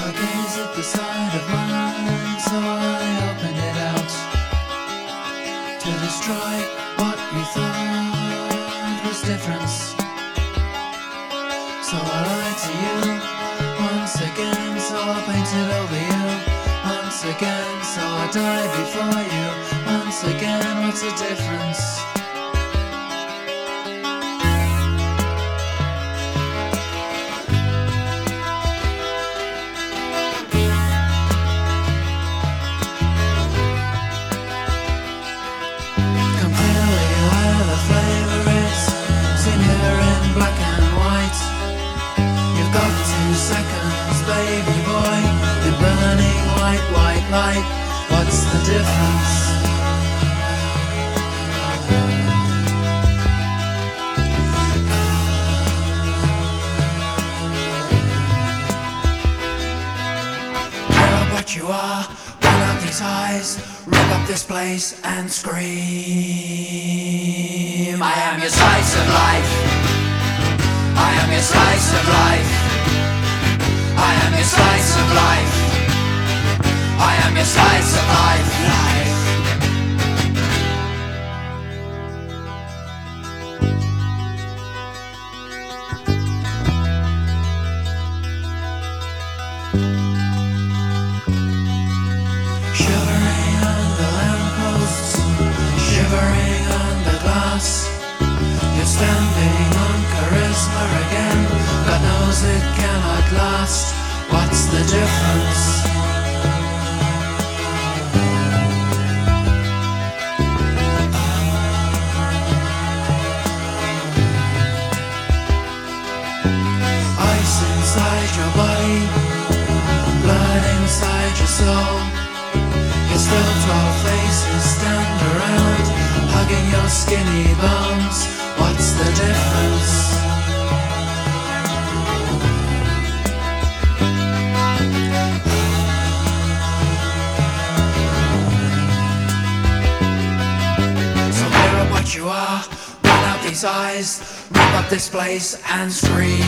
I gaze at the side of mine, so I opened it out to destroy what you thought was difference. So I lied to you once again, so I painted over you once again, so I died before you once again. What's the difference? Seconds, baby boy, in burning white, white light. What's the difference? Tear up what you are, pull out these eyes, rip up this place and scream. I am your slice of life. I am your slice of life. I am your slice of life. I am your slice of life. Shivering under lampposts, shivering under glass. You're standing on charisma again. God knows it cannot last. What's the difference? Ice inside your body, blood inside your soul. Yet still 12 faces stand around, hugging your skinny bones. What's the difference? You are, run out these eyes, rip up this place and scream.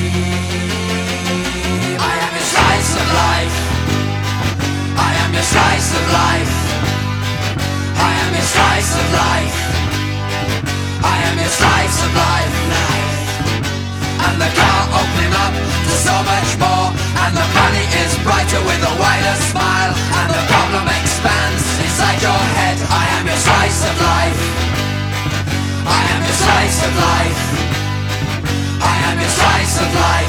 I am your slice of life. I am your slice of life. I am your slice of life. I am your slice of life. And the car opening up to so much more, and the money is brighter with a wider smile, and the problem expands inside your head. I am your slice of life. I am your slice of life. I am your slice of life.